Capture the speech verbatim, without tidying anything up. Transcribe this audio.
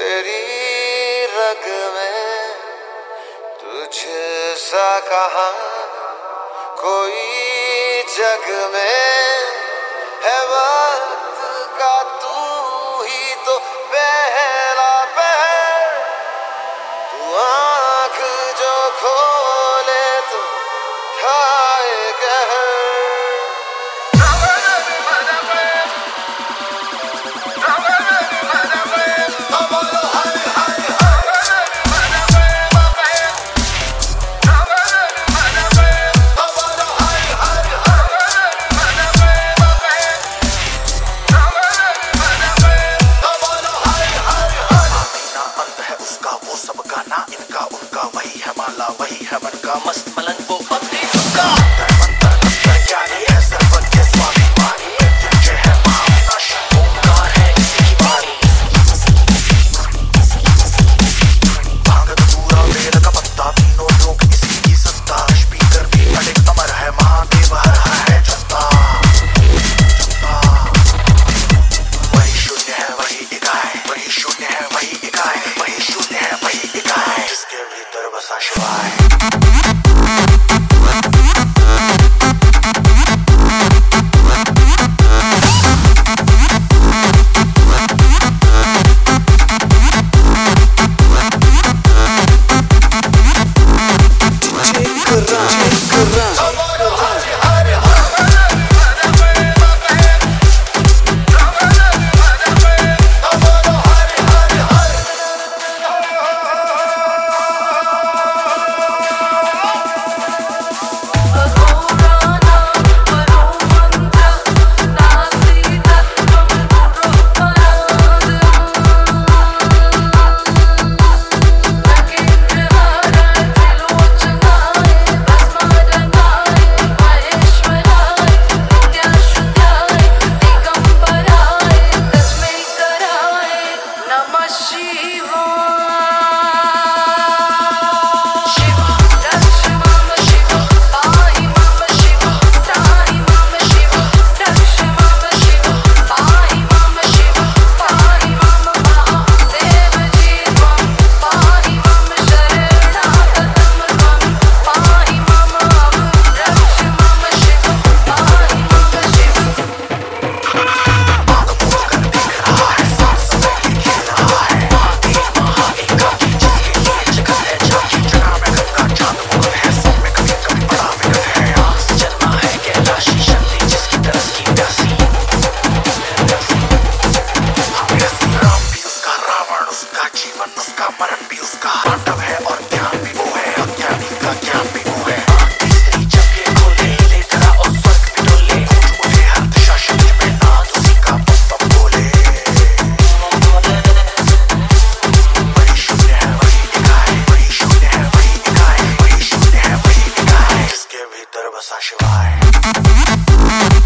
तेरी रग में तुझ सा कहा कोई जग में है, वक्त का तू ही तो पहला पहर। तू आँख जो खोले तो खाए कहर। इनका उनका वही है माला, वही है मन का मस्त मलंग, वो अपनी का ज्ञानी है सर्वज्ञ स्वाभिमानी, मृत्युंजय है महाविनाशी, ओंकार है इसी की वाणी। भांग धतूरा वेद का पत्ता, तीनों लोग इसी की सत्ता, स्पीकर भी अडिग अमर है, महादेव हर हर है जनता। वही शून्य है वही इकाई, वही शून्य है वही इकाई, वही शून्य है वही इकाई, जिसके भीतर बसा शिवाय। उसका मरण भी उसका पांडव है और ज्ञान भी वो है, अज्ञानी का ज्ञान भी वो है। तीसरी जब ये खोले ले धरा और स्वर्ग भी डोले, मुझे हर दिशा शक्ति में नाद उसी का बम बम बोले। वही शून्य है वही इकाई, वही शून्य है वही इकाई, वही शून्य है वही इकाई, जिसके भीतर बसा शिवाय।